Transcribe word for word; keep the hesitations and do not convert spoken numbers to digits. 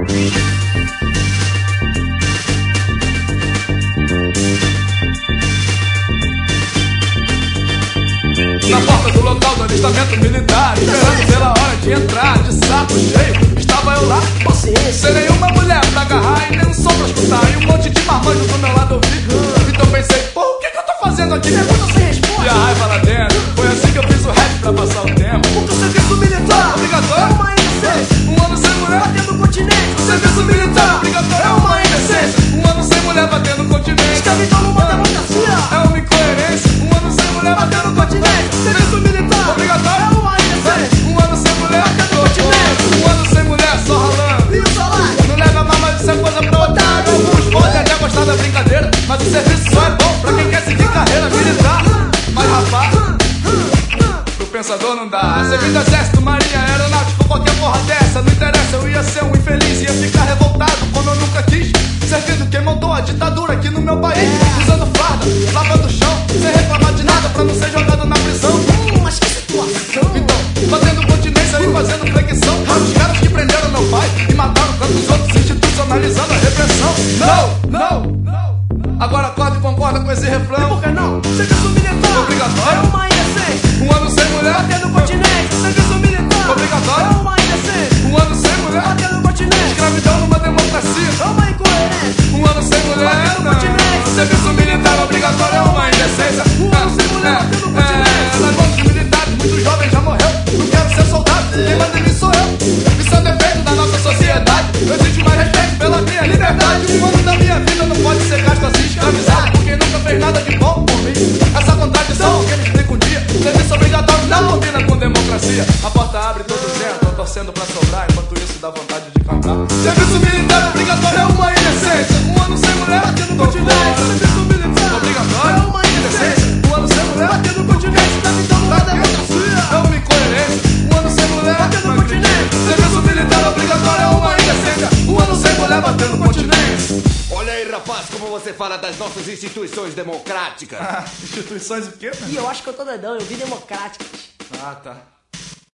Na porta do local do alistamento militar, esperando pela hora de entrar, de saco cheio, estava eu lá. Sem nenhuma mulher pra agarrar e nem um som pra escutar, e um monte de marmanjo do meu lado eu vi. Então pensei, pô, o que que eu tô fazendo aqui? Pergunta sem resposta. E a raiva lá dentro, foi assim que eu fiz o rap pra passar o tempo. Porque o serviço militar obrigatório é uma indecência. Um ano sem mulher batendo continente. O serviço militar obrigatório é uma indecência. Um ano sem mulher batendo continente. Escravidão numa democracia é uma incoerência. Um ano sem mulher batendo continente. Serviço militar obrigatório é uma indecência. Um ano sem mulher batendo continente. Um ano sem mulher só ralando. E o salário? Não leva mal, mas isso é coisa pra otário. Alguns podem até gostar da brincadeira, mas o serviço só é bom pra quem quer seguir carreira militar. Mas rapaz, pro pensador não dá. Servir do exército, marinha, aeronáutico, qualquer porra dessa, não interessa, eu ia ser um infeliz. Ia ficar revoltado como eu nunca quis, servindo quem montou a ditadura aqui no meu país. Usando farda, lavando o chão, sem reclamar de nada pra não ser jogado na prisão. Hum, mas que situação. Então, fazendo continência e fazendo flexão. Os caras que prenderam meu pai e mataram tantos outros, institucionalizando a repressão. Não, não, não. Agora acorda e concorda com esse refrão. E por que não? Serviço militar obrigatório é uma indecência. Um ano sem mulher batendo continente. Serviço militar obrigatório é uma indecência. Um ano sem mulher batendo continente. Escravidão numa democracia é uma incoerência. Um ano sem mulher batendo continente. Serviço militar obrigatório é uma indecência. Um ano sem mulher batendo continente. Nas mãos dos militares, muitos jovens já morreu. Não quero ser soldado, quem manda em mim sou eu. Isso é defeito da nossa sociedade. Não existe mais respeito pela minha liberdade. Um ano da minha vida não pode ser gasto assim, escravizado por quem nunca fez nada de bom por mim. Essa contradição que me explica um dia. Serviço obrigatório não combina com democracia. A porta abre, todos entram, torcendo pra sobrar. Enquanto isso dá vontade de cantar. Serviço militar obrigatório é uma indecência. Um ano sem mulher batendo continente. Serviço militar obrigatório é uma indecência. Um ano sem mulher batendo continente. Escravidão numa democracia é uma incoerência. Um ano sem mulher batendo continente. Serviço militar obrigatório é uma indecência. Um ano sem mulher batendo continente. Olha aí, rapaz, como você fala das nossas instituições democráticas. Ah, instituições o quê? Ih, eu acho que eu tô doidão, eu vi democráticas. Ah, tá.